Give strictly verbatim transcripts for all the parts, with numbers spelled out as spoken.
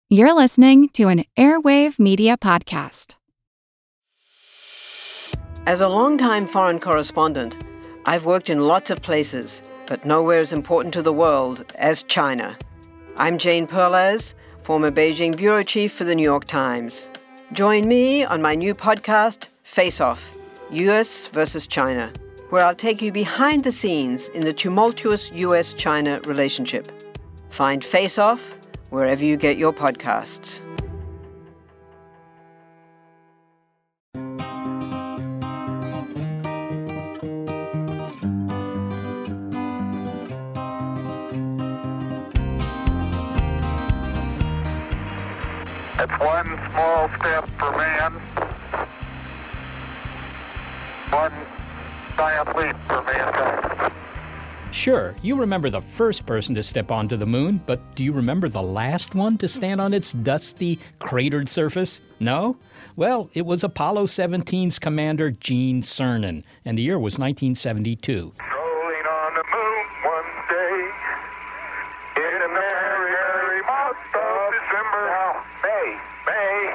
You're listening to an Airwave Media Podcast. As a longtime foreign correspondent, I've worked in lots of places, but nowhere as important to the world as China. I'm Jane Perlez, former Beijing bureau chief for the New York Times. Join me on my new podcast, Face Off, U S versus China, where I'll take you behind the scenes in the tumultuous U S China relationship. Find Face Off wherever you get your podcasts. It's one small step for man, one giant leap for mankind. Sure, you remember the first person to step onto the moon, but do you remember the last one to stand on its dusty, cratered surface? No? Well, it was Apollo seventeen's commander Gene Cernan, and the year was nineteen seventy-two. Rolling on the moon one day, in a merry, merry month of December. Now, May, May.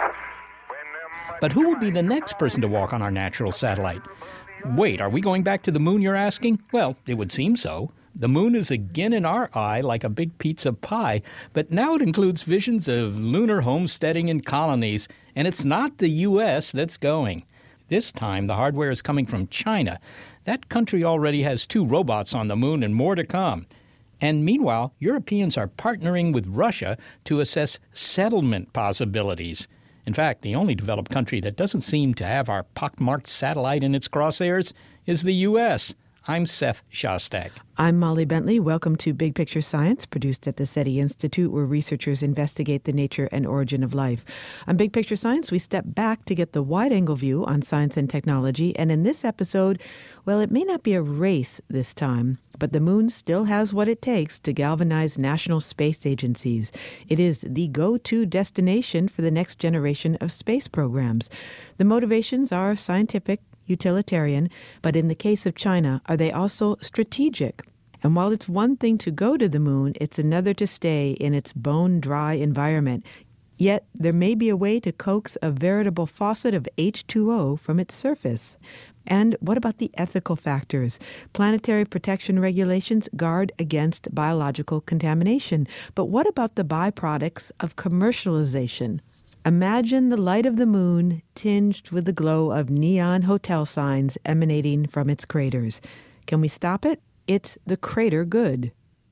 When them But who will be the next person to walk on our natural satellite? Wait, are we going back to the moon, you're asking? Well, it would seem so. The moon is again in our eye like a big pizza pie, but now it includes visions of lunar homesteading and colonies, and it's not the U S that's going. This time, the hardware is coming from China. That country already has two robots on the moon and more to come. And meanwhile, Europeans are partnering with Russia to assess settlement possibilities. In fact, the only developed country that doesn't seem to have our pockmarked satellite in its crosshairs is the U S I'm Seth Shostak. I'm Molly Bentley. Welcome to Big Picture Science, produced at the SETI Institute, where researchers investigate the nature and origin of life. On Big Picture Science, we step back to get the wide-angle view on science and technology. And in this episode, well, it may not be a race this time, but the moon still has what it takes to galvanize national space agencies. It is the go-to destination for the next generation of space programs. The motivations are scientific, utilitarian, but in the case of China, are they also strategic? And while it's one thing to go to the moon, it's another to stay in its bone-dry environment. Yet there may be a way to coax a veritable faucet of H two O from its surface. And what about the ethical factors? Planetary protection regulations guard against biological contamination. But what about the byproducts of commercialization? Imagine the light of the moon tinged with the glow of neon hotel signs emanating from its craters. Can we stop it? It's the crater good.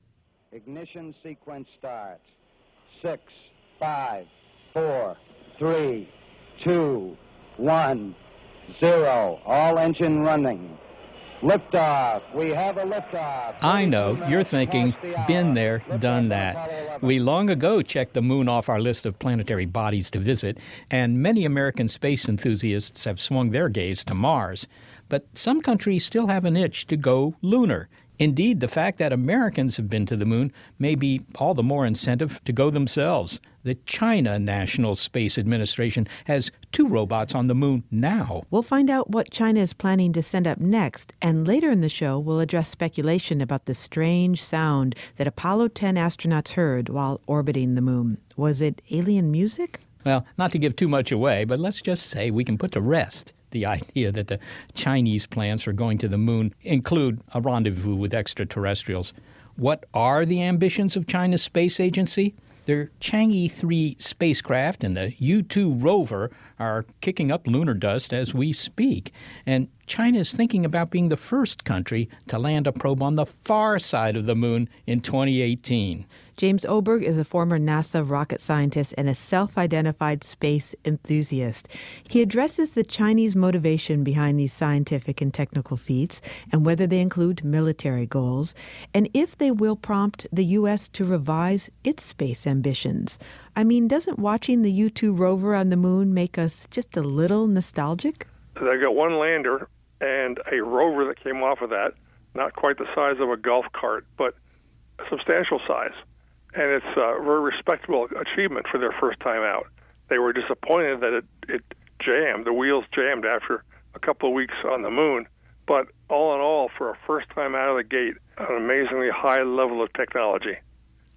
Ignition sequence start. Six, five, four, three, two, one, zero. All engine running. Liftoff. We have a liftoff. I know, you're thinking, been there, done that. We long ago checked the moon off our list of planetary bodies to visit, and many American space enthusiasts have swung their gaze to Mars. But some countries still have an itch to go lunar. Indeed, the fact that Americans have been to the moon may be all the more incentive to go themselves. The China National Space Administration has two robots on the moon now. We'll find out what China is planning to send up next, and later in the show, we'll address speculation about the strange sound that Apollo ten astronauts heard while orbiting the moon. Was it alien music? Well, not to give too much away, but let's just say we can put to rest the idea that the Chinese plans for going to the moon include a rendezvous with extraterrestrials. What are the ambitions of China's space agency? Their Chang'e three spacecraft and the U two rover are kicking up lunar dust as we speak. And China is thinking about being the first country to land a probe on the far side of the moon in twenty eighteen. James Oberg is a former NASA rocket scientist and a self-identified space enthusiast. He addresses the Chinese motivation behind these scientific and technical feats and whether they include military goals, and if they will prompt the U S to revise its space ambitions. I mean, doesn't watching the U two rover on the moon make us just a little nostalgic? They got one lander and a rover that came off of that, not quite the size of a golf cart, but a substantial size. And it's a very respectable achievement for their first time out. They were disappointed that it, it jammed, the wheels jammed after a couple of weeks on the moon. But all in all, for a first time out of the gate, an amazingly high level of technology.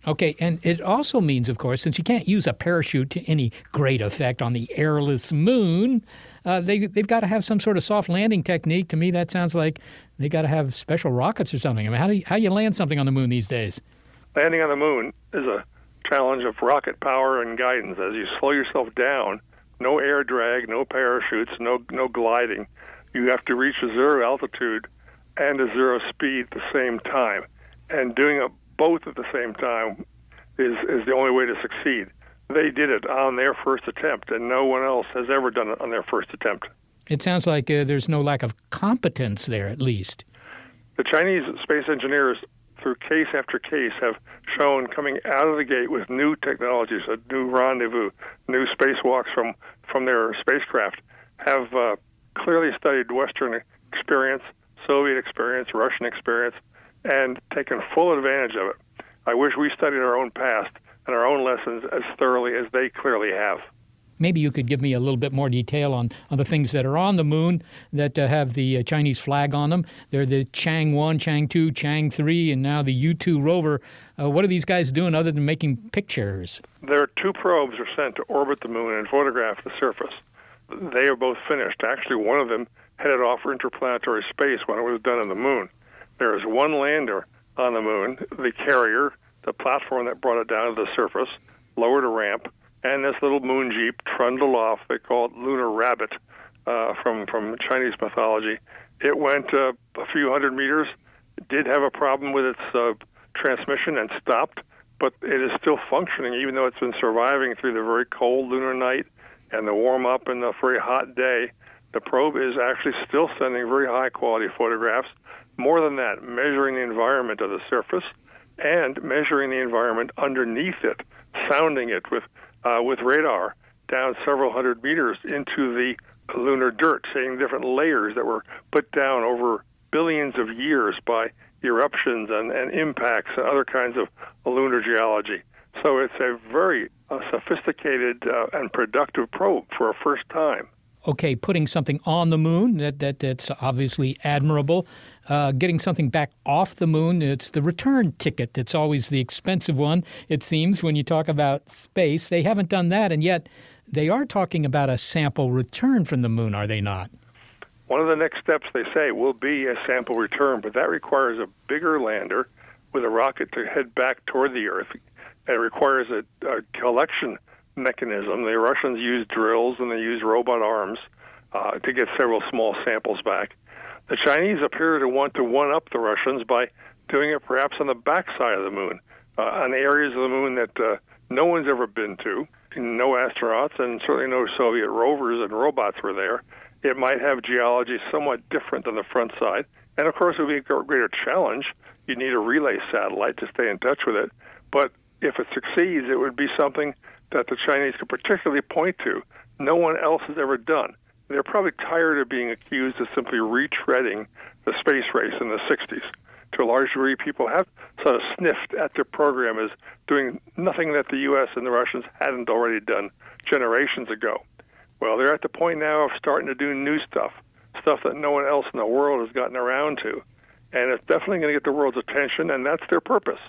Okay, and it also means, of course, since you can't use a parachute to any great effect on the airless moon, uh, they, they've got to have some sort of soft landing technique. To me, that sounds like they got to have special rockets or something. I mean, how do you, how do you land something on the moon these days? Landing on the moon is a challenge of rocket power and guidance. As you slow yourself down, no air drag, no parachutes, no no gliding. You have to reach a zero altitude and a zero speed at the same time. And doing it both at the same time is, is the only way to succeed. They did it on their first attempt, and no one else has ever done it on their first attempt. It sounds like uh, there's no lack of competence there, at least. The Chinese space engineers, through case after case, have shown coming out of the gate with new technologies, a new rendezvous, new spacewalks from, from their spacecraft, have uh, clearly studied Western experience, Soviet experience, Russian experience, and taken full advantage of it. I wish we studied our own past and our own lessons as thoroughly as they clearly have. Maybe you could give me a little bit more detail on, on the things that are on the moon that uh, have the uh, Chinese flag on them. They're the Chang one, Chang two, Chang three, and now the U two rover. Uh, what are these guys doing other than making pictures? There are two probes are sent to orbit the moon and photograph the surface. They are both finished. Actually, one of them headed off for interplanetary space when it was done on the moon. There is one lander on the moon, the carrier, the platform that brought it down to the surface, lowered a ramp, and this little moon jeep trundled off. They call it Lunar Rabbit uh, from, from Chinese mythology. It went uh, a few hundred meters, did have a problem with its uh, transmission and stopped, but it is still functioning even though it's been surviving through the very cold lunar night and the warm up and the very hot day. The probe is actually still sending very high-quality photographs. More than that, measuring the environment of the surface and measuring the environment underneath it, sounding it with uh, with radar down several hundred meters into the lunar dirt, seeing different layers that were put down over billions of years by eruptions and, and impacts and other kinds of lunar geology. So it's a very uh, sophisticated uh, and productive probe for a first time. Okay, putting something on the moon, that, that that's obviously admirable. Uh, getting something back off the moon, it's the return ticket that's always the expensive one, it seems, when you talk about space. They haven't done that, and yet they are talking about a sample return from the moon, are they not? One of the next steps, they say, will be a sample return, but that requires a bigger lander with a rocket to head back toward the Earth. It requires a, a collection mechanism. The Russians use drills and they use robot arms uh, to get several small samples back. The Chinese appear to want to one-up the Russians by doing it perhaps on the backside of the moon, uh, on areas of the moon that uh, no one's ever been to, no astronauts, and certainly no Soviet rovers and robots were there. It might have geology somewhat different than the front side, and of course it would be a greater challenge. You need a relay satellite to stay in touch with it, but if it succeeds, it would be something that the Chinese could particularly point to. No one else has ever done. They're probably tired of being accused of simply retreading the space race in the sixties. To a large degree, people have sort of sniffed at their program as doing nothing that the U S and the Russians hadn't already done generations ago. Well, they're at the point now of starting to do new stuff, stuff that no one else in the world has gotten around to. And it's definitely going to get the world's attention, and that's their purpose.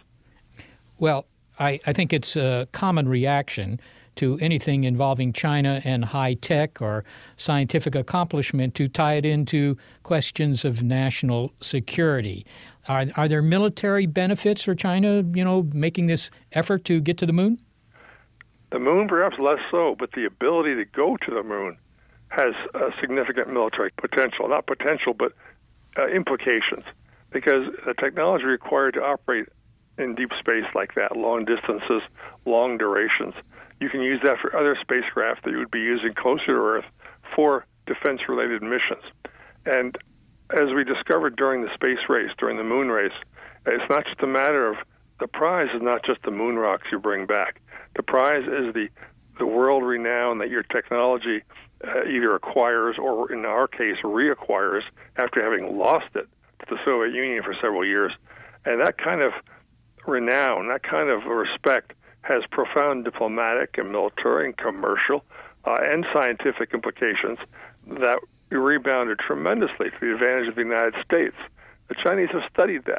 Well, I, I think it's a common reaction to anything involving China and high tech or scientific accomplishment to tie it into questions of national security. Are, are there military benefits for China, you know, making this effort to get to the moon? The moon, perhaps less so, but the ability to go to the moon has a significant military potential. Not potential, but uh, implications, because the technology required to operate in deep space like that, long distances, long durations, you can use that for other spacecraft that you would be using closer to Earth for defense-related missions. And as we discovered during the space race, during the moon race, it's not just a matter of the prize is not just the moon rocks you bring back. The prize is the, the world renown that your technology uh, either acquires or, in our case, reacquires after having lost it to the Soviet Union for several years. And that kind of renown, that kind of respect has profound diplomatic and military and commercial uh, and scientific implications that rebounded tremendously to the advantage of the United States. The Chinese have studied that.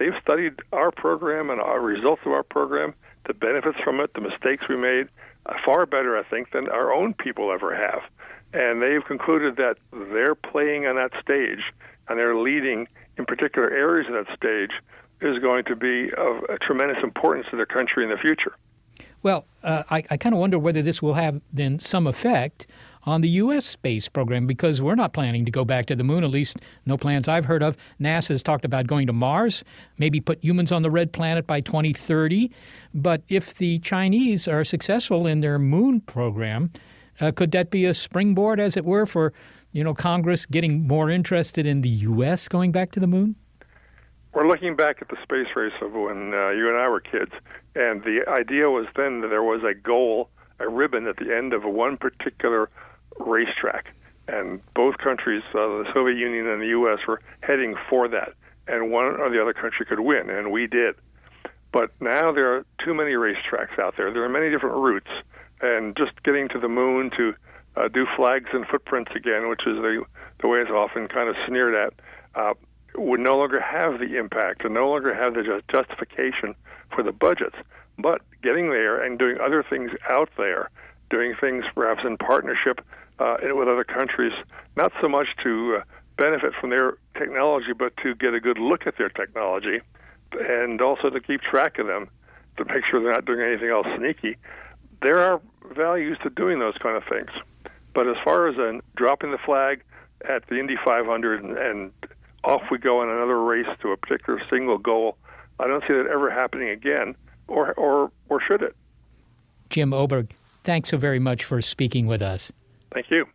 they've studied our program and our results of our program, the benefits from it, the mistakes we made, uh, far better, I think, than our own people ever have. And they've concluded that they're playing on that stage and they're leading in particular areas of that stage is going to be of a tremendous importance to their country in the future. Well, uh, I, I kind of wonder whether this will have then some effect on the U S space program, because we're not planning to go back to the moon, at least no plans I've heard of. NASA has talked about going to Mars, maybe put humans on the red planet by twenty thirty. But if the Chinese are successful in their moon program, uh, could that be a springboard, as it were, for, you know, Congress getting more interested in the U S going back to the moon? We're looking back at the space race of when uh, you and I were kids, and the idea was then that there was a goal, a ribbon at the end of one particular racetrack, and both countries, uh, the Soviet Union and the U S, were heading for that, and one or the other country could win, and we did. But now there are too many racetracks out there. There are many different routes, and just getting to the moon to uh, do flags and footprints again, which is the, the way it's often kind of sneered at, uh, would no longer have the impact and no longer have the just justification for the budgets. But getting there and doing other things out there, doing things perhaps in partnership uh, with other countries, not so much to uh, benefit from their technology, but to get a good look at their technology and also to keep track of them, to make sure they're not doing anything else sneaky. There are values to doing those kind of things. But as far as uh, dropping the flag at the Indy five hundred and, and off we go in another race to a particular single goal, I don't see that ever happening again, or or or should it? Jim Oberg, thanks so very much for speaking with us. Thank you.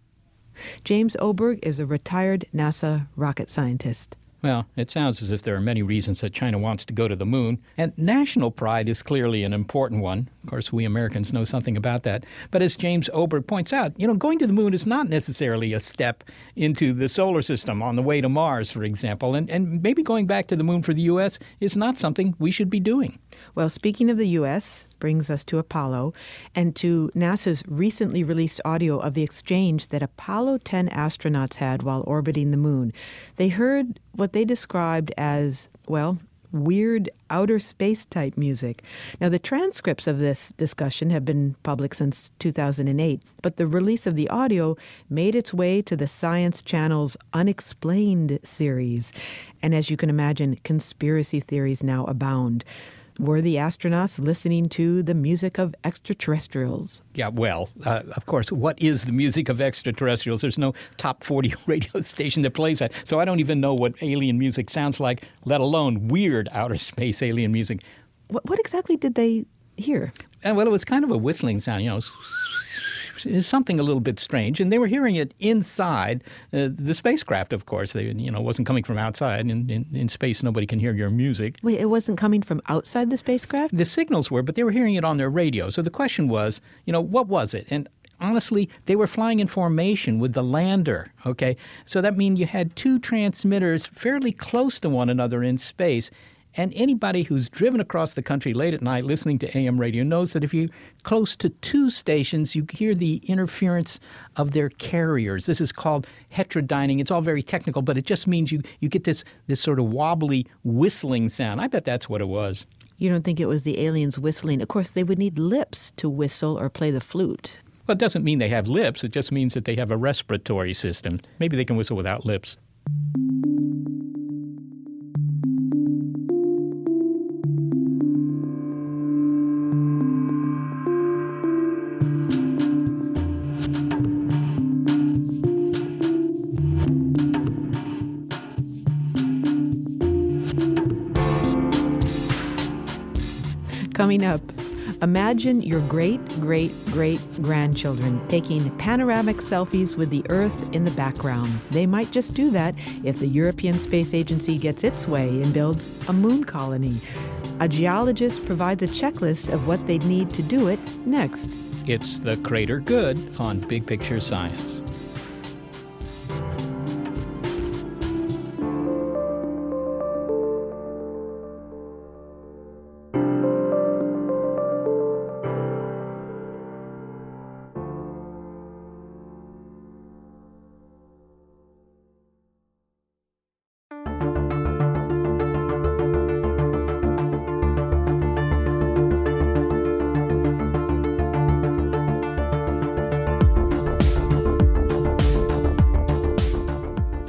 James Oberg is a retired NASA rocket scientist. Well, it sounds as if there are many reasons that China wants to go to the moon, and national pride is clearly an important one. Of course, we Americans know something about that. But as James Oberg points out, you know, going to the moon is not necessarily a step into the solar system on the way to Mars, for example, and, and maybe going back to the moon for the U S is not something we should be doing. Well, speaking of the U S, brings us to Apollo and to NASA's recently released audio of the exchange that Apollo ten astronauts had while orbiting the moon. They heard what they described as, well, weird outer space type music. Now, the transcripts of this discussion have been public since two thousand eight, but the release of the audio made its way to the Science Channel's Unexplained series. And as you can imagine, conspiracy theories now abound. Were the astronauts listening to the music of extraterrestrials? Yeah, well, uh, of course, what is the music of extraterrestrials? There's no top forty radio station that plays that, so I don't even know what alien music sounds like, let alone weird outer space alien music. What, what exactly did they hear? Uh, well, it was kind of a whistling sound, you know, is something a little bit strange, and they were hearing it inside uh, the spacecraft. Of course, they, you know, wasn't coming from outside. In, in in space, nobody can hear your music. Wait, it wasn't coming from outside the spacecraft? The signals were, but they were hearing it on their radio. So the question was, you know, what was it? And honestly, they were flying in formation with the lander. Okay, so that means you had two transmitters fairly close to one another in space. And anybody who's driven across the country late at night listening to A M radio knows that if you're close to two stations, you hear the interference of their carriers. This is called heterodyning. It's all very technical, but it just means you, you get this, this sort of wobbly whistling sound. I bet that's what it was. You don't think it was the aliens whistling? Of course, they would need lips to whistle or play the flute. Well, it doesn't mean they have lips. It just means that they have a respiratory system. Maybe they can whistle without lips. Coming up, imagine your great-great-great-grandchildren taking panoramic selfies with the Earth in the background. They might just do that if the European Space Agency gets its way and builds a moon colony. A geologist provides a checklist of what they'd need to do it next. It's The Crater Good on Big Picture Science.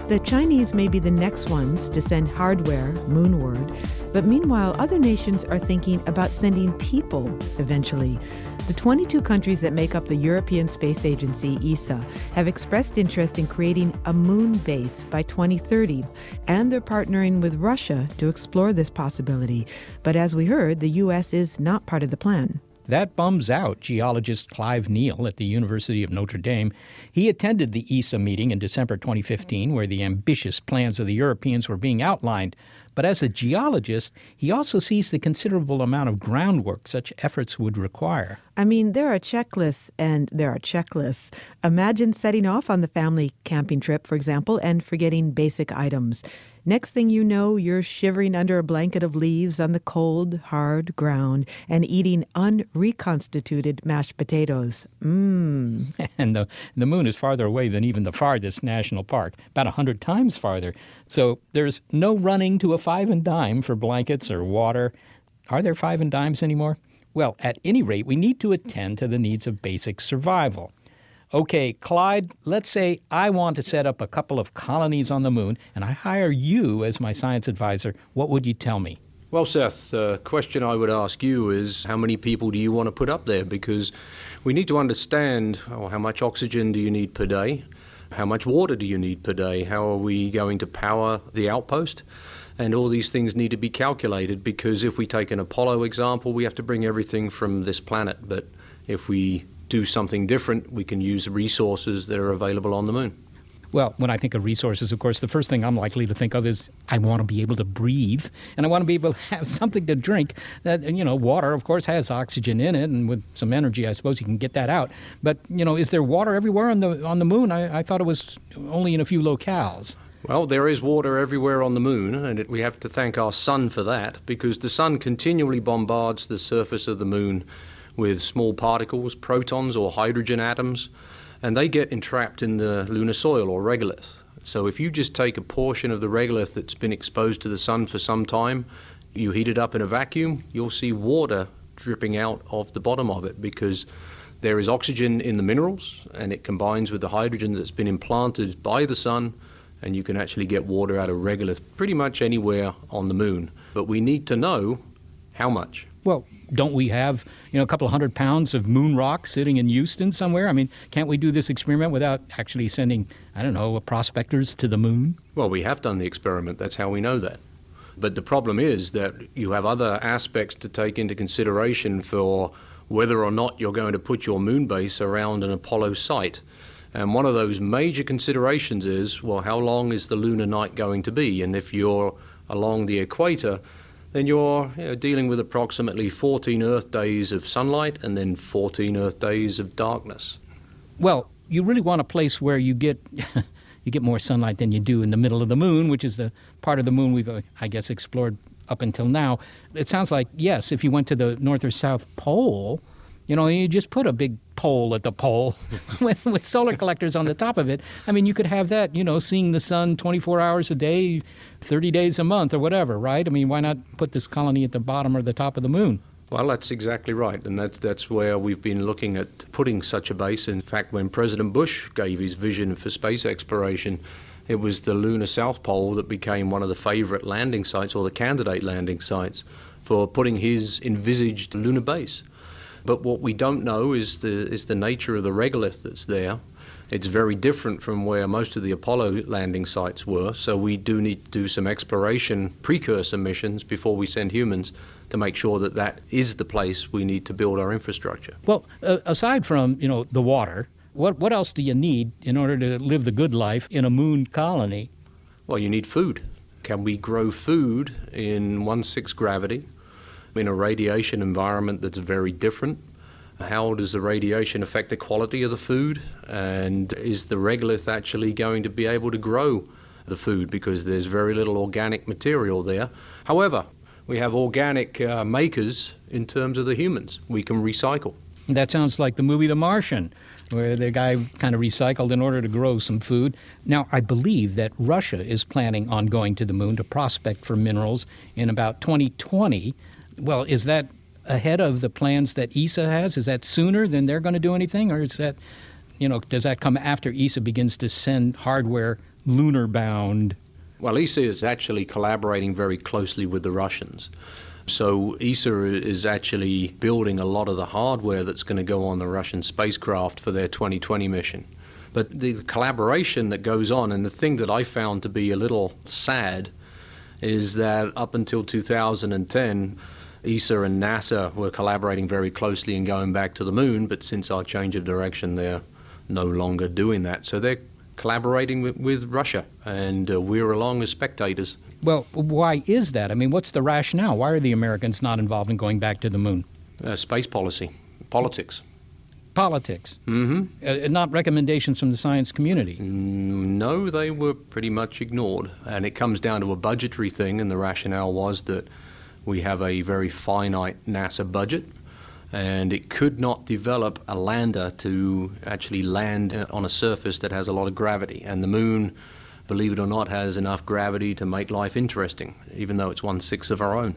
The Chinese may be the next ones to send hardware moonward, but meanwhile, other nations are thinking about sending people eventually. The twenty-two countries that make up the European Space Agency, E S A, have expressed interest in creating a moon base by twenty thirty, and they're partnering with Russia to explore this possibility. But as we heard, the U S is not part of the plan. That bums out geologist Clive Neal at the University of Notre Dame. He attended the E S A meeting in December twenty fifteen, where the ambitious plans of the Europeans were being outlined. But as a geologist, he also sees the considerable amount of groundwork such efforts would require. I mean, there are checklists and there are checklists. Imagine setting off on the family camping trip, for example, and forgetting basic items. Next thing you know, you're shivering under a blanket of leaves on the cold, hard ground and eating unreconstituted mashed potatoes. Mmm. And the, the moon is farther away than even the farthest national park, about a hundred times farther. So there's no running to a five and dime for blankets or water. Are there five and dimes anymore? Well, at any rate, we need to attend to the needs of basic survival. Okay, Clyde, let's say I want to set up a couple of colonies on the moon, and I hire you as my science advisor. What would you tell me? Well, Seth, the question I would ask you is how many people do you want to put up there? Because we need to understand oh, how much oxygen do you need per day? How much water do you need per day? How are we going to power the outpost? And all these things need to be calculated, because if we take an Apollo example, we have to bring everything from this planet. But if we do something different, we can use resources that are available on the moon. Well, when I think of resources, of course, the first thing I'm likely to think of is I want to be able to breathe, and I want to be able to have something to drink. That, you know, water, of course, has oxygen in it, and with some energy, I suppose you can get that out. But, you know, is there water everywhere on the on the moon? I, I thought it was only in a few locales. Well, there is water everywhere on the moon, and it, we have to thank our sun for that, because the sun continually bombards the surface of the moon with small particles, protons or hydrogen atoms, and they get entrapped in the lunar soil or regolith. So if you just take a portion of the regolith that's been exposed to the sun for some time, you heat it up in a vacuum, you'll see water dripping out of the bottom of it, because there is oxygen in the minerals and it combines with the hydrogen that's been implanted by the sun, and you can actually get water out of regolith pretty much anywhere on the moon. But we need to know how much. Well, don't we have, you know, a couple of hundred pounds of moon rock sitting in Houston somewhere? I mean, can't we do this experiment without actually sending, I don't know, prospectors to the moon? Well, we have done the experiment. That's how we know that. But the problem is that you have other aspects to take into consideration for whether or not you're going to put your moon base around an Apollo site. And one of those major considerations is, well, how long is the lunar night going to be? And if you're along the equator, then you're you know, dealing with approximately fourteen Earth days of sunlight and then fourteen Earth days of darkness. Well, you really want a place where you get you get more sunlight than you do in the middle of the moon, which is the part of the moon we've, uh, I guess, explored up until now. It sounds like, yes, if you went to the North or South Pole, you know, you just put a big pole at the pole with, with solar collectors on the top of it. I mean, you could have that, you know, seeing the sun twenty-four hours a day, thirty days a month or whatever, right? I mean, why not put this colony at the bottom or the top of the moon? Well, that's exactly right, and that's, that's where we've been looking at putting such a base. In fact, when President Bush gave his vision for space exploration, it was the lunar South Pole that became one of the favorite landing sites, or the candidate landing sites, for putting his envisaged lunar base. But what we don't know is the is the nature of the regolith that's there. It's very different from where most of the Apollo landing sites were, so we do need to do some exploration precursor missions before we send humans to make sure that that is the place we need to build our infrastructure. Well, uh, aside from, you know, the water, what what else do you need in order to live the good life in a moon colony? Well, you need food. Can we grow food in one-sixth gravity in a radiation environment that's very different? How does the radiation affect the quality of the food? And is the regolith actually going to be able to grow the food, because there's very little organic material there? However, we have organic uh, makers in terms of the humans. We can recycle. That sounds like the movie The Martian, where the guy kind of recycled in order to grow some food. Now, I believe that Russia is planning on going to the moon to prospect for minerals in about twenty twenty. Well, is that ahead of the plans that E S A has? Is that sooner than they're going to do anything? Or is that, you know, does that come after E S A begins to send hardware lunar-bound? Well, E S A is actually collaborating very closely with the Russians. So E S A is actually building a lot of the hardware that's going to go on the Russian spacecraft for their twenty twenty mission. But the collaboration that goes on, and the thing that I found to be a little sad, is that up until two thousand ten, E S A and NASA were collaborating very closely in going back to the moon, but since our change of direction, they're no longer doing that. So they're collaborating with, with Russia, and uh, we're along as spectators. Well, why is that? I mean, what's the rationale? Why are the Americans not involved in going back to the moon? Uh, space policy, politics. Politics? Mm-hmm. Uh, not recommendations from the science community? No, they were pretty much ignored. And it comes down to a budgetary thing, and the rationale was that we have a very finite NASA budget, and it could not develop a lander to actually land on a surface that has a lot of gravity. And the moon, believe it or not, has enough gravity to make life interesting, even though it's one-sixth of our own.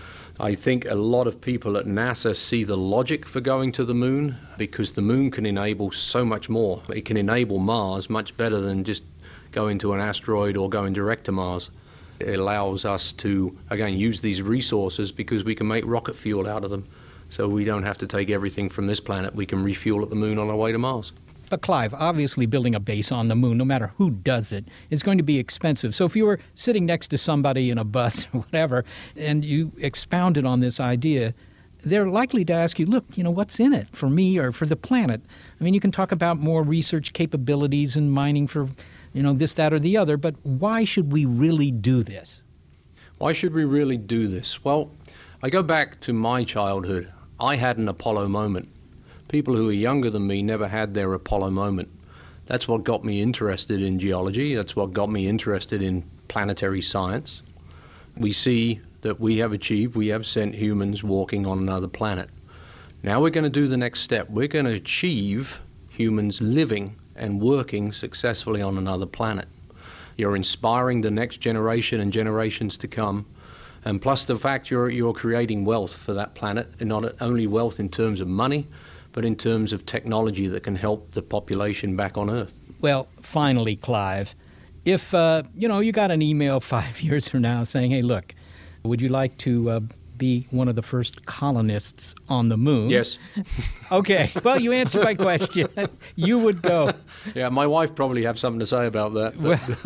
I think a lot of people at NASA see the logic for going to the moon, because the moon can enable so much more. It can enable Mars much better than just going to an asteroid or going direct to Mars. It allows us to, again, use these resources because we can make rocket fuel out of them. So we don't have to take everything from this planet. We can refuel at the moon on our way to Mars. But Clive, obviously building a base on the moon, no matter who does it, is going to be expensive. So if you were sitting next to somebody in a bus or whatever, and you expounded on this idea, they're likely to ask you, look, you know, what's in it for me or for the planet? I mean, you can talk about more research capabilities and mining for, you know, this, that, or the other, but why should we really do this? Why should we really do this? Well, I go back to my childhood. I had an Apollo moment. People who are younger than me never had their Apollo moment. That's what got me interested in geology. That's what got me interested in planetary science. We see that we have achieved, we have sent humans walking on another planet. Now we're going to do the next step. We're going to achieve humans living and working successfully on another planet. You're inspiring the next generation and generations to come. And plus the fact you're, you're creating wealth for that planet, and not only wealth in terms of money, but in terms of technology that can help the population back on Earth. Well, finally, Clive, if, uh, you know, you got an email five years from now saying, hey, look, would you like to uh, be one of the first colonists on the moon? Yes. Okay. Well, you answered my question. You would go. Yeah, my wife probably have something to say about that.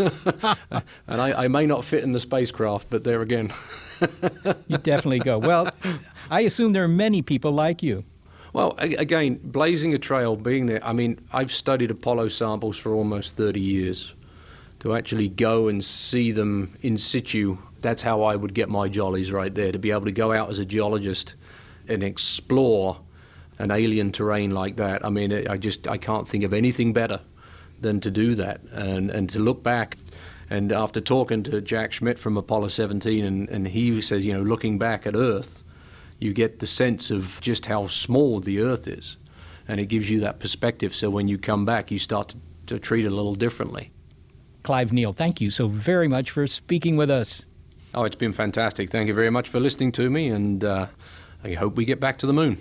But, and I, I may not fit in the spacecraft, but there again. You definitely go. Well, I assume there are many people like you. Well, again, blazing a trail, being there, I mean, I've studied Apollo samples for almost thirty years. To actually go and see them in situ, that's how I would get my jollies right there, to be able to go out as a geologist and explore an alien terrain like that. I mean, I just, I can't think of anything better than to do that. And, and to look back, and after talking to Jack Schmitt from Apollo seventeen, and, and he says, you know, looking back at Earth, you get the sense of just how small the Earth is. And it gives you that perspective. So when you come back, you start to, to treat it a little differently. Clive Neal, thank you so very much for speaking with us. Oh, it's been fantastic. Thank you very much for listening to me, and uh, I hope we get back to the moon.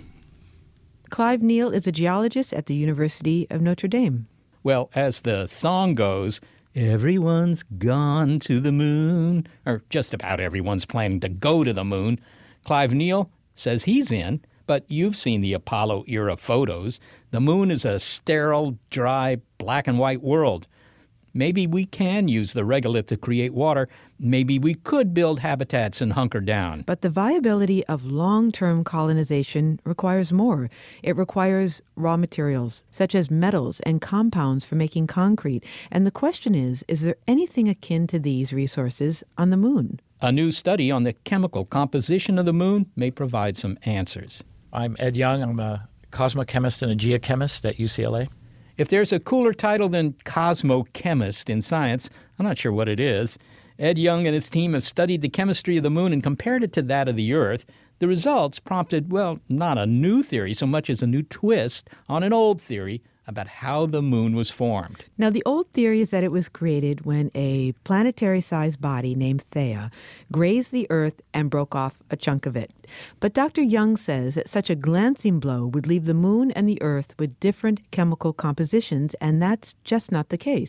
Clive Neal is a geologist at the University of Notre Dame. Well, as the song goes, everyone's gone to the moon, or just about everyone's planning to go to the moon. Clive Neal says he's in, but you've seen the Apollo-era photos. The moon is a sterile, dry, black and white world. Maybe we can use the regolith to create water. Maybe we could build habitats and hunker down. But the viability of long-term colonization requires more. It requires raw materials, such as metals and compounds for making concrete. And the question is, is there anything akin to these resources on the moon? A new study on the chemical composition of the moon may provide some answers. I'm Ed Young. I'm a cosmochemist and a geochemist at U C L A. If there's a cooler title than cosmochemist in science, I'm not sure what it is. Ed Young and his team have studied the chemistry of the moon and compared it to that of the Earth. The results prompted, well, not a new theory so much as a new twist on an old theory about how the moon was formed. Now, the old theory is that it was created when a planetary-sized body named Theia grazed the Earth and broke off a chunk of it. But Doctor Young says that such a glancing blow would leave the moon and the Earth with different chemical compositions, and that's just not the case.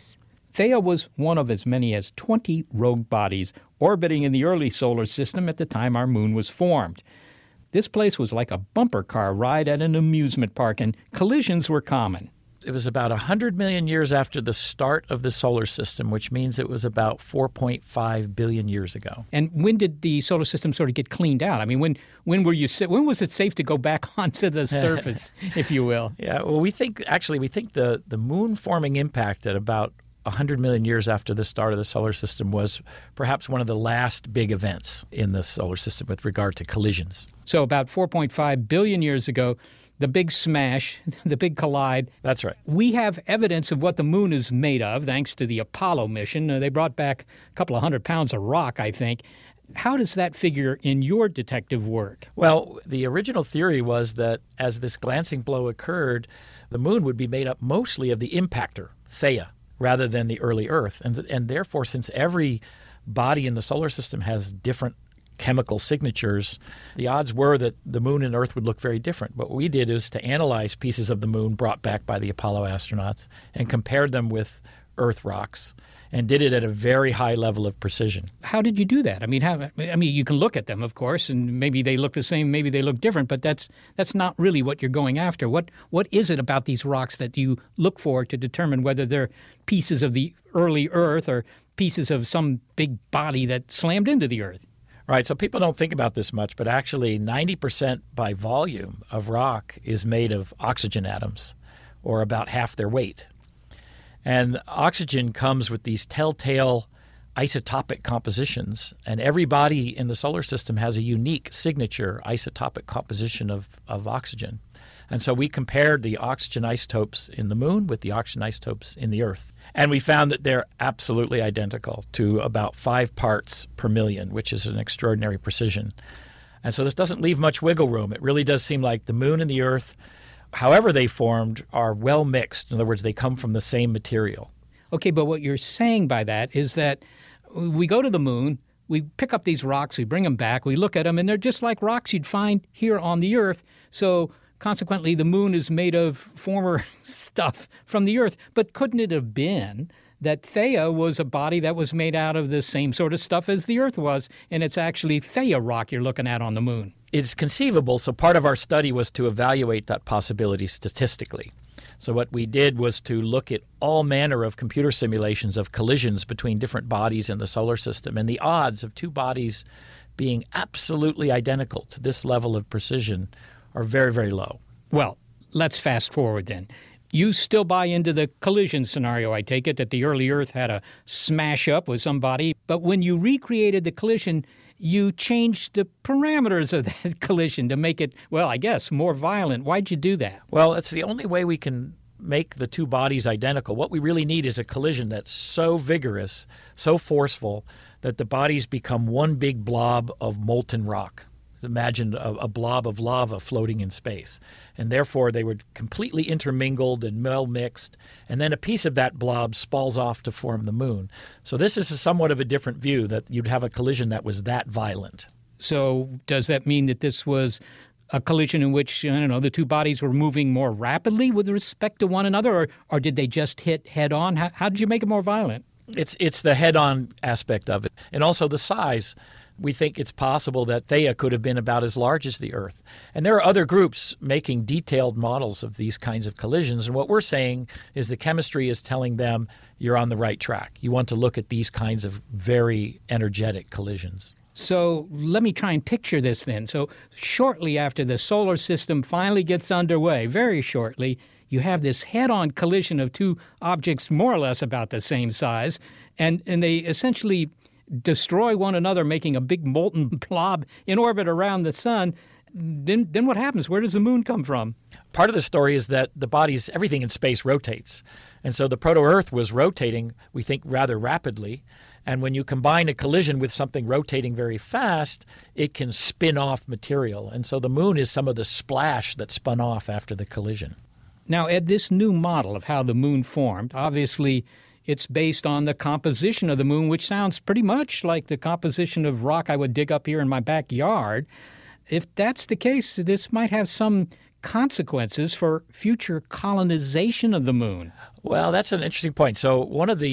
Theia was one of as many as twenty rogue bodies orbiting in the early solar system at the time our moon was formed. This place was like a bumper car ride at an amusement park, and collisions were common. It was about one hundred million years after the start of the solar system, which means it was about four point five billion years ago. And when did the solar system sort of get cleaned out? I mean, when when were you when was it safe to go back onto the surface, if you will? Yeah, well, we think actually we think the the moon forming impact at about one hundred million years after the start of the solar system was perhaps one of the last big events in the solar system with regard to collisions. So about four point five billion years ago, the big smash, the big collide. That's right. We have evidence of what the moon is made of, thanks to the Apollo mission. Uh, they brought back a couple of hundred pounds of rock, I think. How does that figure in your detective work? Well, the original theory was that as this glancing blow occurred, the moon would be made up mostly of the impactor, Theia, rather than the early Earth. And, and therefore, since every body in the solar system has different chemical signatures, the odds were that the moon and Earth would look very different. What we did is to analyze pieces of the moon brought back by the Apollo astronauts and compared them with Earth rocks and did it at a very high level of precision. How did you do that? I mean, how, I mean, you can look at them, of course, and maybe they look the same, maybe they look different, but that's that's not really what you're going after. What what is it about these rocks that you look for to determine whether they're pieces of the early Earth or pieces of some big body that slammed into the Earth? Right, so people don't think about this much, but actually ninety percent by volume of rock is made of oxygen atoms, or about half their weight. And oxygen comes with these telltale isotopic compositions, and every body in the solar system has a unique signature isotopic composition of, of oxygen. And so we compared the oxygen isotopes in the moon with the oxygen isotopes in the Earth. And we found that they're absolutely identical to about five parts per million, which is an extraordinary precision. And so this doesn't leave much wiggle room. It really does seem like the moon and the Earth, however they formed, are well mixed. In other words, they come from the same material. Okay, but what you're saying by that is that we go to the moon, we pick up these rocks, we bring them back, we look at them, and they're just like rocks you'd find here on the Earth. So consequently, the moon is made of former stuff from the Earth. But couldn't it have been that Theia was a body that was made out of the same sort of stuff as the Earth was, and it's actually Theia rock you're looking at on the moon? It's conceivable, so part of our study was to evaluate that possibility statistically. So what we did was to look at all manner of computer simulations of collisions between different bodies in the solar system, and the odds of two bodies being absolutely identical to this level of precision are very, very low. Well, let's fast forward then. You still buy into the collision scenario, I take it, that the early Earth had a smash up with somebody, but when you recreated the collision, you changed the parameters of that collision to make it, well, I guess, more violent. Why'd you do that? Well, it's the only way we can make the two bodies identical. What we really need is a collision that's so vigorous, so forceful, that the bodies become one big blob of molten rock. Imagine a, a blob of lava floating in space. And therefore, they were completely intermingled and well-mixed, and then a piece of that blob spalls off to form the moon. So this is a somewhat of a different view, that you'd have a collision that was that violent. So does that mean that this was a collision in which, I don't know, the two bodies were moving more rapidly with respect to one another, or, or did they just hit head-on? How, how did you make it more violent? It's, it's the head-on aspect of it, and also the size. We think it's possible that Theia could have been about as large as the Earth. And there are other groups making detailed models of these kinds of collisions. And what we're saying is the chemistry is telling them you're on the right track. You want to look at these kinds of very energetic collisions. So let me try and picture this then. So shortly after the solar system finally gets underway, very shortly, you have this head-on collision of two objects more or less about the same size, and, and they essentially destroy one another, making a big molten blob in orbit around the sun. Then then what happens? Where does the moon come from? Part of the story is that the bodies, everything in space rotates. And so the proto-Earth was rotating, we think, rather rapidly. And when you combine a collision with something rotating very fast, it can spin off material. And so the moon is some of the splash that spun off after the collision. Now, Ed, this new model of how the moon formed, obviously it's based on the composition of the moon, which sounds pretty much like the composition of rock I would dig up here in my backyard. If that's the case, this might have some consequences for future colonization of the moon. Well, that's an interesting point. So one of the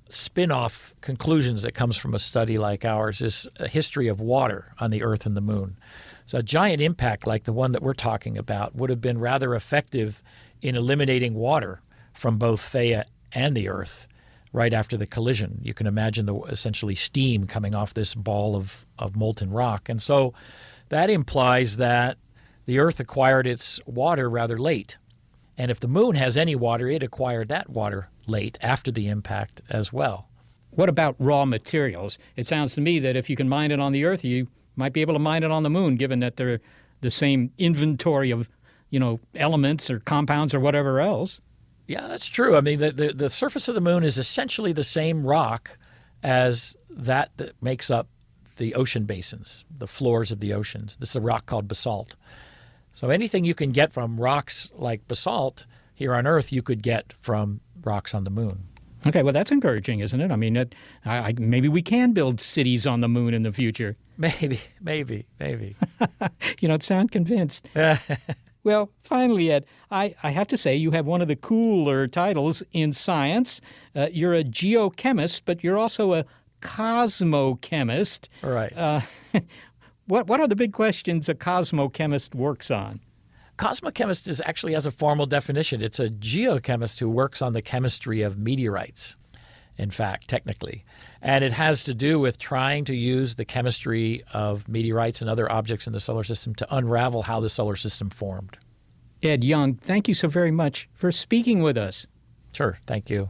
spin-off conclusions that comes from a study like ours is a history of water on the Earth and the Moon. So a giant impact like the one that we're talking about would have been rather effective in eliminating water from both Theia and the Earth right after the collision. You can imagine the essentially steam coming off this ball of, of molten rock. And so that implies that the Earth acquired its water rather late. And if the Moon has any water, it acquired that water late after the impact as well. What about raw materials? It sounds to me that if you can mine it on the Earth, you might be able to mine it on the Moon, given that they're the same inventory of, you know, elements or compounds or whatever else. Yeah, that's true. I mean, the, the, the surface of the Moon is essentially the same rock as that that makes up the ocean basins, the floors of the oceans. This is a rock called basalt. So anything you can get from rocks like basalt here on Earth, you could get from rocks on the Moon. Okay, well, that's encouraging, isn't it? I mean, it, I, I, maybe we can build cities on the Moon in the future. Maybe, maybe, maybe. You don't sound convinced. Well, finally, Ed, I, I have to say you have one of the cooler titles in science. Uh, you're a geochemist, but you're also a cosmochemist. Right. Uh, what what are the big questions a cosmochemist works on? Cosmochemist is actually has a formal definition. It's a geochemist who works on the chemistry of meteorites, in fact, technically. And it has to do with trying to use the chemistry of meteorites and other objects in the solar system to unravel how the solar system formed. Ed Young, thank you so very much for speaking with us. Sure, thank you.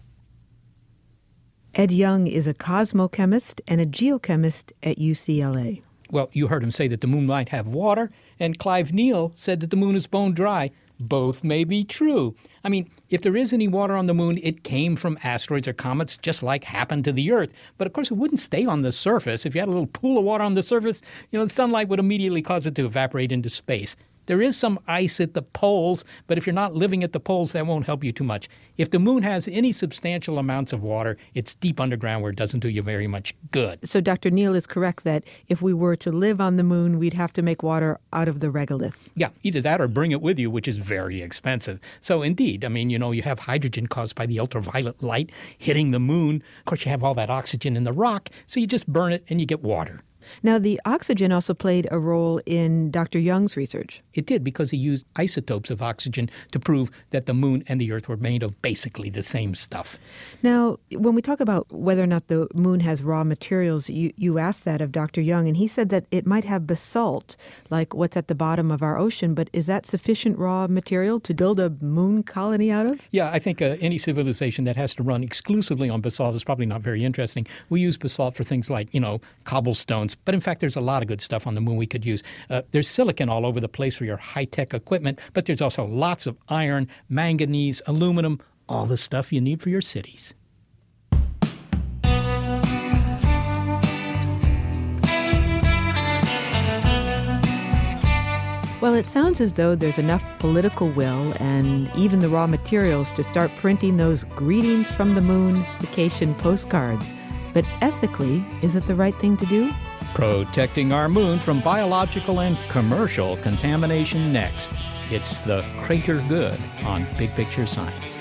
Ed Young is a cosmochemist and a geochemist at U C L A. Well, you heard him say that the Moon might have water, and Clive Neal said that the Moon is bone dry. Both may be true. I mean, if there is any water on the Moon, it came from asteroids or comets, just like happened to the Earth. But of course, it wouldn't stay on the surface. If you had a little pool of water on the surface, you know, the sunlight would immediately cause it to evaporate into space. There is some ice at the poles, but if you're not living at the poles, that won't help you too much. If the Moon has any substantial amounts of water, it's deep underground where it doesn't do you very much good. So Doctor Neal is correct that if we were to live on the Moon, we'd have to make water out of the regolith. Yeah, either that or bring it with you, which is very expensive. So indeed, I mean, you know, you have hydrogen caused by the ultraviolet light hitting the Moon. Of course, you have all that oxygen in the rock, so you just burn it and you get water. Now, the oxygen also played a role in Doctor Young's research. It did, because he used isotopes of oxygen to prove that the Moon and the Earth were made of basically the same stuff. Now, when we talk about whether or not the Moon has raw materials, you, you asked that of Doctor Young, and he said that it might have basalt, like what's at the bottom of our ocean, but is that sufficient raw material to build a moon colony out of? Yeah, I think uh, any civilization that has to run exclusively on basalt is probably not very interesting. We use basalt for things like, you know, cobblestones. But in fact, there's a lot of good stuff on the Moon we could use. Uh, there's silicon all over the place for your high-tech equipment, but there's also lots of iron, manganese, aluminum, all the stuff you need for your cities. Well, it sounds as though there's enough political will and even the raw materials to start printing those greetings from the Moon vacation postcards. But ethically, is it the right thing to do? Protecting our Moon from biological and commercial contamination next. It's the Crater Good on Big Picture Science.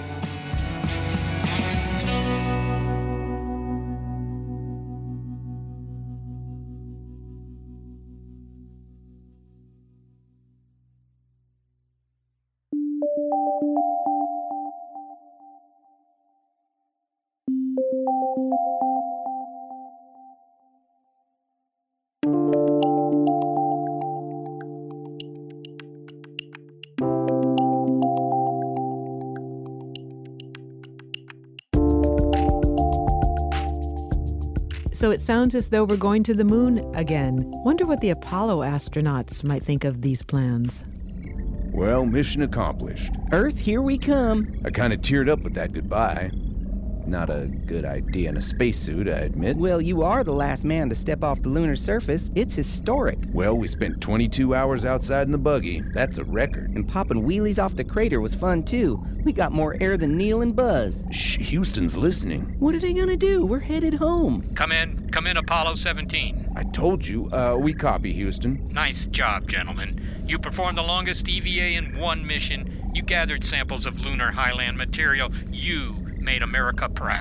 So it sounds as though we're going to the Moon again. Wonder what the Apollo astronauts might think of these plans. Well, mission accomplished. Earth, here we come. I kind of teared up with that goodbye. Not a good idea in a spacesuit, I admit. Well, you are the last man to step off the lunar surface. It's historic. Well, we spent twenty-two hours outside in the buggy. That's a record. And popping wheelies off the crater was fun, too. We got more air than Neil and Buzz. Shh, Houston's listening. What are they gonna do? We're headed home. Come in. Come in, Apollo seventeen. I told you. Uh, we copy, Houston. Nice job, gentlemen. You performed the longest E V A in one mission. You gathered samples of lunar highland material. You made America proud.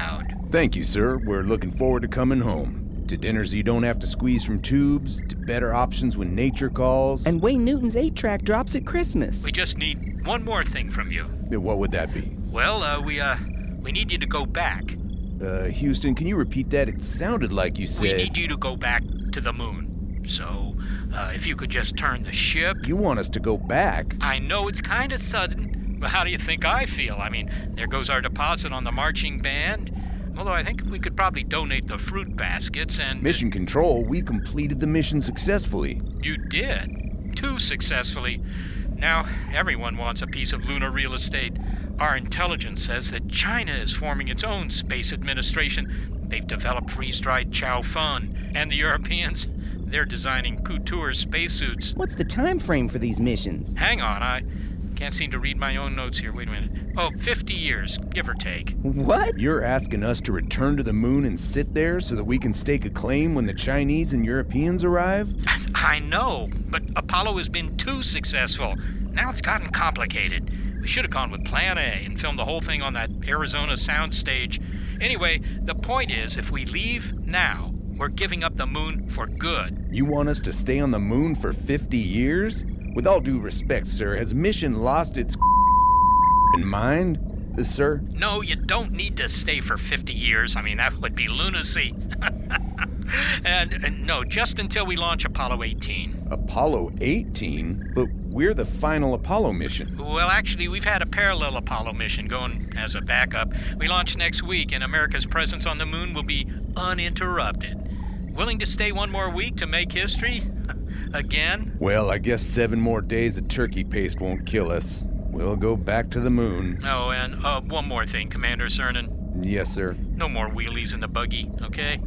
Thank you, sir. We're looking forward to coming home. To dinners you don't have to squeeze from tubes, to better options when nature calls. And Wayne Newton's eight-track drops at Christmas. We just need one more thing from you. What would that be? Well, uh, we, uh, we need you to go back. Uh, Houston, can you repeat that? It sounded like you said... We need you to go back to the moon. So, uh, if you could just turn the ship... You want us to go back? I know it's kind of sudden, but how do you think I feel? I mean, there goes our deposit on the marching band. Although I think we could probably donate the fruit baskets and... Mission Control, we completed the mission successfully. You did. Too successfully. Now, everyone wants a piece of lunar real estate. Our intelligence says that China is forming its own space administration. They've developed freeze-dried chow fun. And the Europeans, they're designing couture spacesuits. What's the time frame for these missions? Hang on, I can't seem to read my own notes here. Wait a minute. Oh, fifty years, give or take. What? You're asking us to return to the moon and sit there so that we can stake a claim when the Chinese and Europeans arrive? I know, but Apollo has been too successful. Now it's gotten complicated. We should have gone with Plan A and filmed the whole thing on that Arizona soundstage. Anyway, the point is, if we leave now, we're giving up the moon for good. You want us to stay on the moon for fifty years? With all due respect, sir, has mission lost its in mind, uh, sir? No, you don't need to stay for fifty years. I mean, that would be lunacy. and, and no, just until we launch Apollo eighteen. Apollo eighteen? But we're the final Apollo mission. Well, actually, we've had a parallel Apollo mission going as a backup. We launch next week, and America's presence on the moon will be uninterrupted. Willing to stay one more week to make history? Again? Well, I guess seven more days of turkey paste won't kill us. We'll go back to the moon. Oh, and uh, one more thing, Commander Cernan. Yes, sir. No more wheelies in the buggy, okay?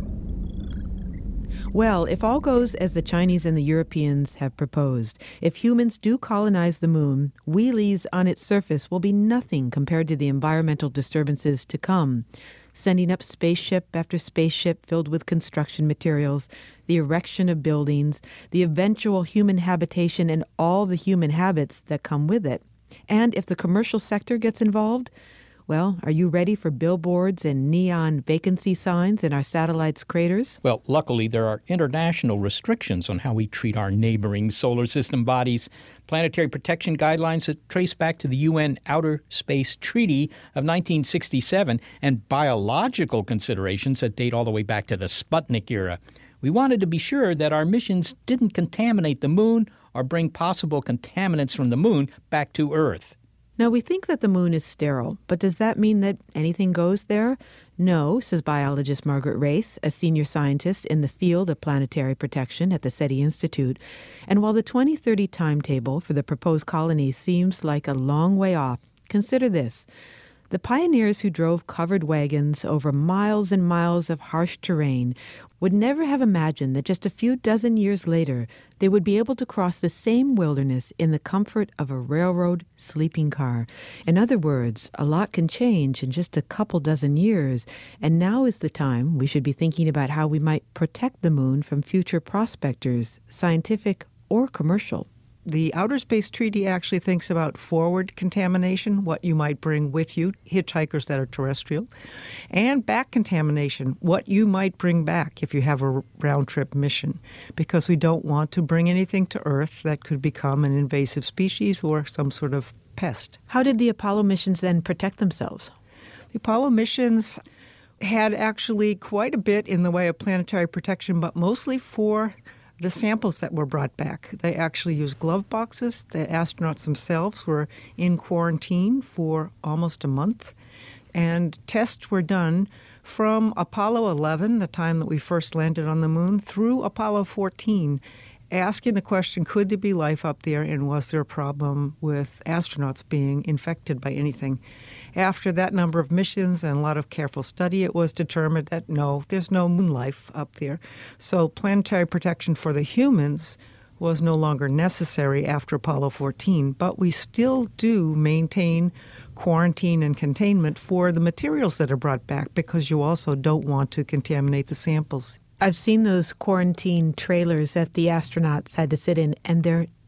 Well, if all goes as the Chinese and the Europeans have proposed, if humans do colonize the moon, wheelies on its surface will be nothing compared to the environmental disturbances to come. Sending up spaceship after spaceship filled with construction materials, the erection of buildings, the eventual human habitation and all the human habits that come with it. And if the commercial sector gets involved, well, are you ready for billboards and neon vacancy signs in our satellite's craters? Well, luckily, there are international restrictions on how we treat our neighboring solar system bodies. Planetary protection guidelines that trace back to the U N Outer Space Treaty of nineteen sixty-seven and biological considerations that date all the way back to the Sputnik era. We wanted to be sure that our missions didn't contaminate the moon or bring possible contaminants from the moon back to Earth. Now, we think that the moon is sterile, but does that mean that anything goes there? No, says biologist Margaret Race, a senior scientist in the field of planetary protection at the SETI Institute. And while the twenty thirty timetable for the proposed colony seems like a long way off, consider this. The pioneers who drove covered wagons over miles and miles of harsh terrain would never have imagined that just a few dozen years later, they would be able to cross the same wilderness in the comfort of a railroad sleeping car. In other words, a lot can change in just a couple dozen years, and now is the time we should be thinking about how we might protect the moon from future prospectors, scientific or commercial. The Outer Space Treaty actually thinks about forward contamination, what you might bring with you, hitchhikers that are terrestrial, and back contamination, what you might bring back if you have a round-trip mission, because we don't want to bring anything to Earth that could become an invasive species or some sort of pest. How did the Apollo missions then protect themselves? The Apollo missions had actually quite a bit in the way of planetary protection, but mostly for the samples that were brought back. They actually used glove boxes. The astronauts themselves were in quarantine for almost a month. And tests were done from Apollo eleven, the time that we first landed on the moon, through Apollo fourteen, asking the question, could there be life up there, and was there a problem with astronauts being infected by anything? After that number of missions and a lot of careful study, it was determined that no, there's no moon life up there. So planetary protection for the humans was no longer necessary after Apollo fourteen, but we still do maintain quarantine and containment for the materials that are brought back because you also don't want to contaminate the samples. I've seen those quarantine trailers that the astronauts had to sit in, and they're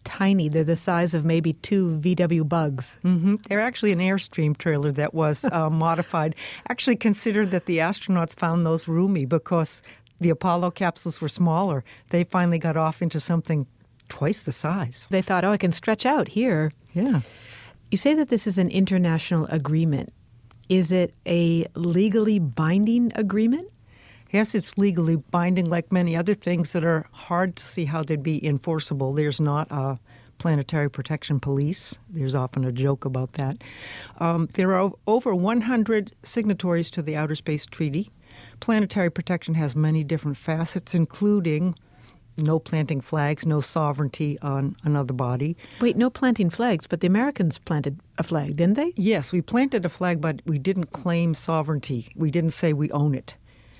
tiny. They're the size of maybe two V W bugs. Mm-hmm. They're actually an Airstream trailer that was uh, modified. Actually considered that the astronauts found those roomy because the Apollo capsules were smaller. They finally got off into something twice the size. They thought, oh, I can stretch out here. Yeah. You say that this is an international agreement. Is it a legally binding agreement? Yes, it's legally binding, like many other things that are hard to see how they'd be enforceable. There's not a planetary protection police. There's often a joke about that. Um, there are over one hundred signatories to the Outer Space Treaty. Planetary protection has many different facets, including no planting flags, no sovereignty on another body. Wait, no planting flags, but the Americans planted a flag, didn't they? Yes, we planted a flag, but we didn't claim sovereignty. We didn't say we own it.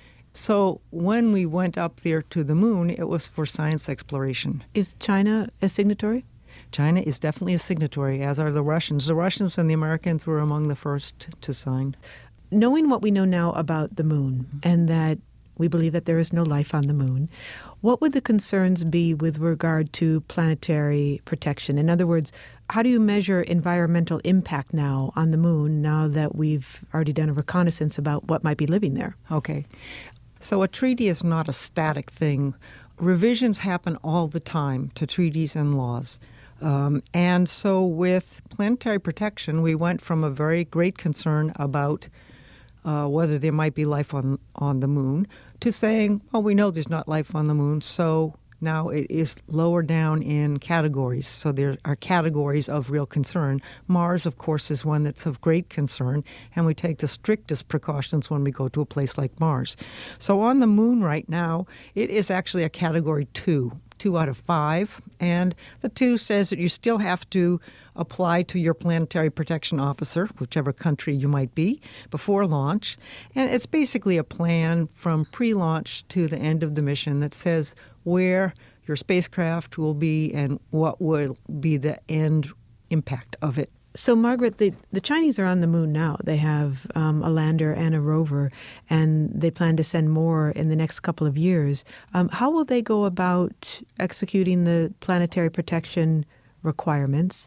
So when we went up there to the moon, it was for science exploration. Is China a signatory? China is definitely a signatory, as are the Russians. The Russians and the Americans were among the first to sign. Knowing what we know now about the moon and that we believe that there is no life on the moon, what would the concerns be with regard to planetary protection? In other words, how do you measure environmental impact now on the moon now that we've already done a reconnaissance about what might be living there? Okay. So a treaty is not a static thing. Revisions happen all the time to treaties and laws. Um, and so with planetary protection, we went from a very great concern about uh, whether there might be life on, on the moon to saying, oh, we know there's not life on the moon, so now it is lower down in categories. So there are categories of real concern. Mars, of course, is one that's of great concern, and we take the strictest precautions when we go to a place like Mars. So on the moon right now, it is actually a category two, two out of five. And the two says that you still have to apply to your planetary protection officer, whichever country you might be, before launch. And it's basically a plan from pre-launch to the end of the mission that says where your spacecraft will be and what will be the end impact of it. So, Margaret, the, the Chinese are on the moon now. They have um, a lander and a rover, and they plan to send more in the next couple of years. Um, how will they go about executing the planetary protection requirements?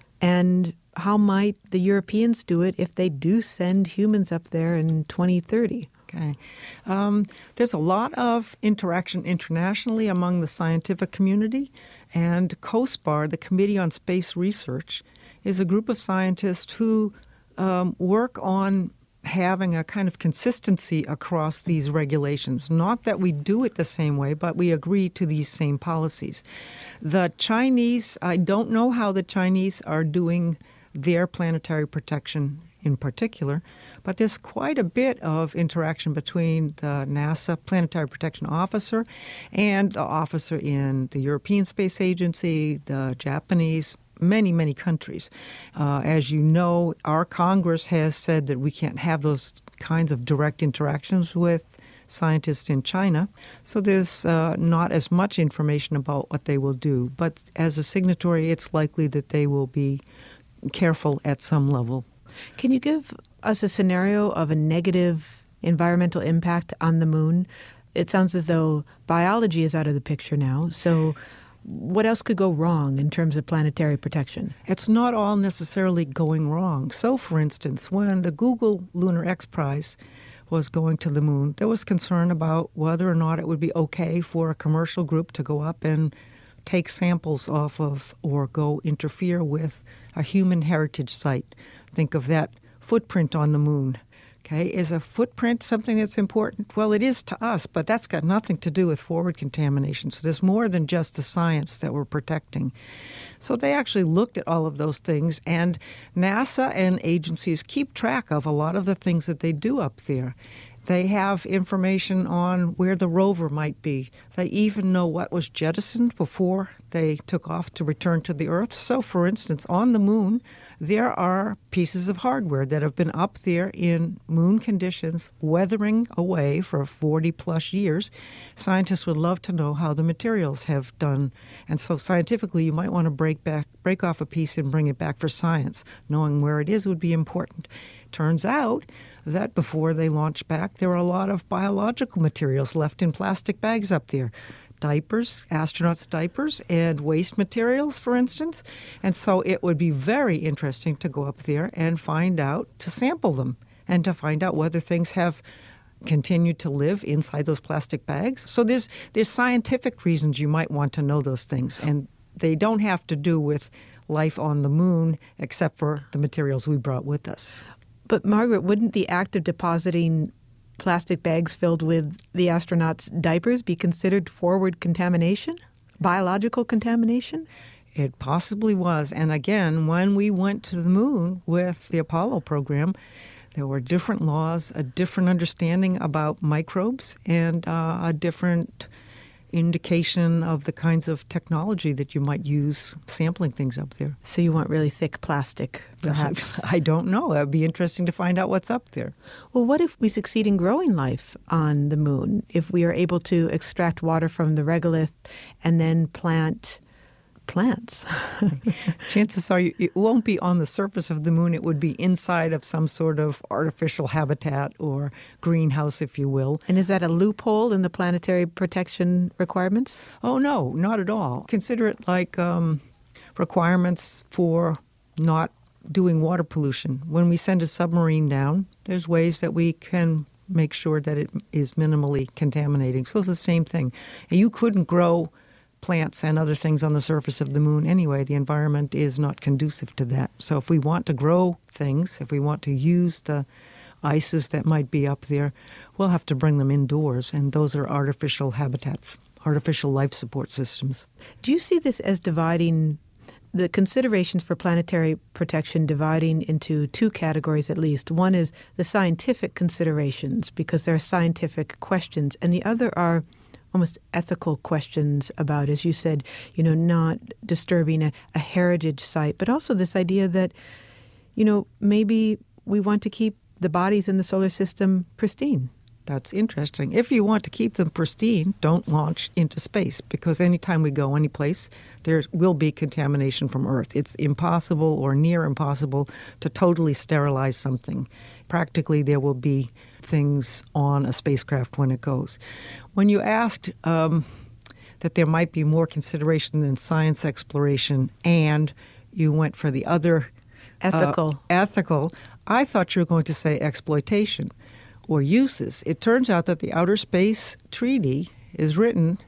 And how might the Europeans do it if they do send humans up there in twenty thirty? Okay. Um, there's a lot of interaction internationally among the scientific community, and COSPAR, the Committee on Space Research, is a group of scientists who um, work on having a kind of consistency across these regulations. Not that we do it the same way, but we agree to these same policies. The Chinese, I don't know how the Chinese are doing their planetary protection in particular, but there's quite a bit of interaction between the NASA Planetary Protection Officer and the officer in the European Space Agency, the Japanese, many, many countries. Uh, as you know, our Congress has said that we can't have those kinds of direct interactions with scientists in China, so there's uh, not as much information about what they will do. But as a signatory, it's likely that they will be careful at some level. Can you give us a scenario of a negative environmental impact on the moon? It sounds as though biology is out of the picture now, so what else could go wrong in terms of planetary protection? It's not all necessarily going wrong. So, for instance, when the Google Lunar X Prize was going to the moon, there was concern about whether or not it would be okay for a commercial group to go up and take samples off of or go interfere with a human heritage site. Think of that footprint on the moon. Okay, is a footprint something that's important? Well, it is to us, but that's got nothing to do with forward contamination. So there's more than just the science that we're protecting. So they actually looked at all of those things, and NASA and agencies keep track of a lot of the things that they do up there. They have information on where the rover might be. They even know what was jettisoned before they took off to return to the Earth. So, for instance, on the moon, there are pieces of hardware that have been up there in moon conditions, weathering away for forty-plus years. Scientists would love to know how the materials have done. And so scientifically, you might want to break back, break off a piece and bring it back for science. Knowing where it is would be important. Turns out that before they launched back, there were a lot of biological materials left in plastic bags up there. diapers, astronauts' diapers, and waste materials, for instance. And so it would be very interesting to go up there and find out, to sample them, and to find out whether things have continued to live inside those plastic bags. So there's there's scientific reasons you might want to know those things, and they don't have to do with life on the moon, except for the materials we brought with us. But Margaret, wouldn't the act of depositing plastic bags filled with the astronauts' diapers be considered forward contamination, biological contamination? It possibly was. And again, when we went to the moon with the Apollo program, there were different laws, a different understanding about microbes, and uh, a different indication of the kinds of technology that you might use sampling things up there. So you want really thick plastic, perhaps? I don't know. It would be interesting to find out what's up there. Well, what if we succeed in growing life on the moon? If we are able to extract water from the regolith and then plant plants? Chances are you, it won't be on the surface of the moon. It would be inside of some sort of artificial habitat or greenhouse, if you will. And is that a loophole in the planetary protection requirements? Oh, no, not at all. Consider it like um, requirements for not doing water pollution. When we send a submarine down, there's ways that we can make sure that it is minimally contaminating. So it's the same thing. You couldn't grow plants and other things on the surface of the moon anyway. The environment is not conducive to that. So if we want to grow things, if we want to use the ices that might be up there, we'll have to bring them indoors, and those are artificial habitats, artificial life support systems. Do you see this as dividing the considerations for planetary protection, dividing into two categories at least? One is the scientific considerations, because there are scientific questions, and the other are almost ethical questions about, as you said, you know, not disturbing a, a heritage site, but also this idea that, you know, maybe we want to keep the bodies in the solar system pristine. That's interesting. If you want to keep them pristine, don't launch into space, because anytime we go any place, there will be contamination from Earth. It's impossible or near impossible to totally sterilize something. Practically, there will be things on a spacecraft when it goes. When you asked um, that there might be more consideration than science exploration, and you went for the other ethical, uh, ethical, I thought you were going to say exploitation or uses. It turns out that the Outer Space Treaty is written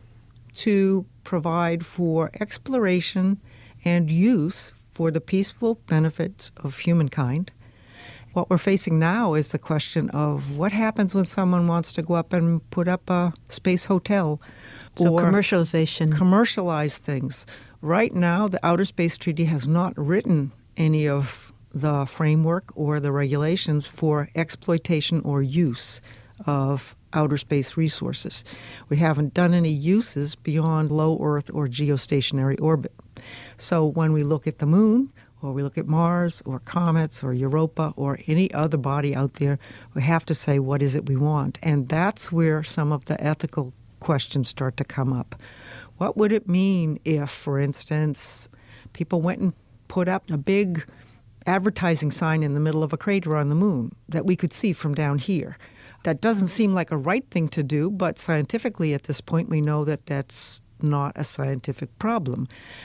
to provide for exploration and use for the peaceful benefits of humankind. What we're facing now is the question of what happens when someone wants to go up and put up a space hotel. So or commercialization. Commercialize things. Right now, the Outer Space Treaty has not written any of the framework or the regulations for exploitation or use of outer space resources. We haven't done any uses beyond low Earth or geostationary orbit. So when we look at the moon, or we look at Mars or comets or Europa or any other body out there, we have to say, what is it we want? And that's where some of the ethical questions start to come up. What would it mean if, for instance, people went and put up a big advertising sign in the middle of a crater on the moon that we could see from down here? That doesn't seem like a right thing to do, but scientifically at this point we know that that's not a scientific problem.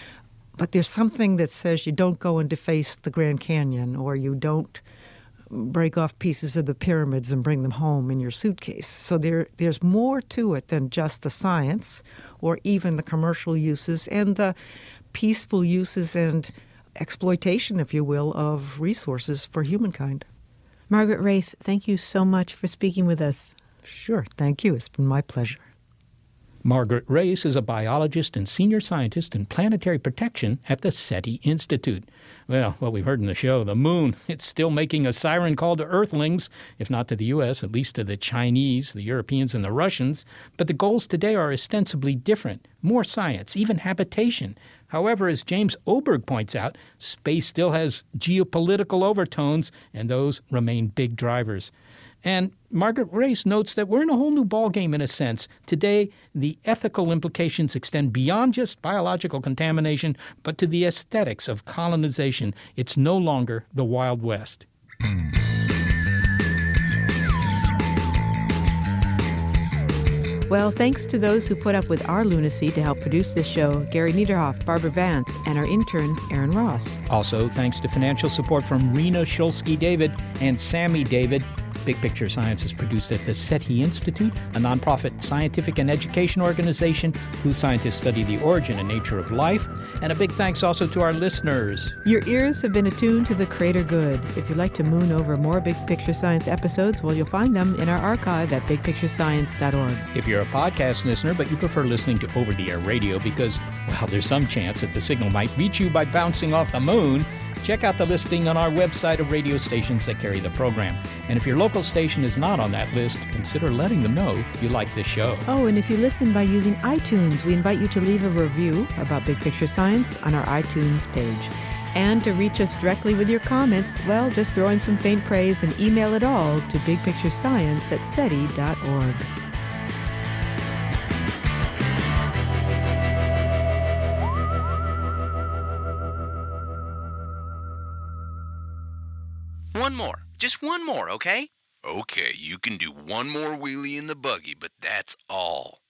But there's something that says you don't go and deface the Grand Canyon, or you don't break off pieces of the pyramids and bring them home in your suitcase. So there, there's more to it than just the science or even the commercial uses and the peaceful uses and exploitation, if you will, of resources for humankind. Margaret Race, thank you so much for speaking with us. Sure, thank you. It's been my pleasure. Margaret Race is a biologist and senior scientist in planetary protection at the SETI Institute. Well, what we've heard in the show, the moon, it's still making a siren call to Earthlings, if not to the U S, at least to the Chinese, the Europeans, and the Russians. But the goals today are ostensibly different. More science, even habitation. However, as James Oberg points out, space still has geopolitical overtones, and those remain big drivers. And Margaret Race notes that we're in a whole new ballgame in a sense. Today, the ethical implications extend beyond just biological contamination, but to the aesthetics of colonization. It's no longer the Wild West. Well, thanks to those who put up with our lunacy to help produce this show, Gary Niederhoff, Barbara Vance, and our intern, Aaron Ross. Also, thanks to financial support from Rena Shulsky-David and Sammy David. Big Picture Science is produced at the SETI Institute, a nonprofit scientific and education organization whose scientists study the origin and nature of life. And a big thanks also to our listeners. Your ears have been attuned to the greater good. If you'd like to moon over more Big Picture Science episodes, well, you'll find them in our archive at big picture science dot org. If you're a podcast listener, but you prefer listening to over-the-air radio because, well, there's some chance that the signal might reach you by bouncing off the moon, check out the listing on our website of radio stations that carry the program. And if your local station is not on that list, consider letting them know you like this show. Oh, and if you listen by using iTunes, we invite you to leave a review about Big Picture Science on our iTunes page. And to reach us directly with your comments, well, just throw in some faint praise and email it all to bigpicturescience at seti dot org. One more. Just one more, okay? Okay, you can do one more wheelie in the buggy, but that's all.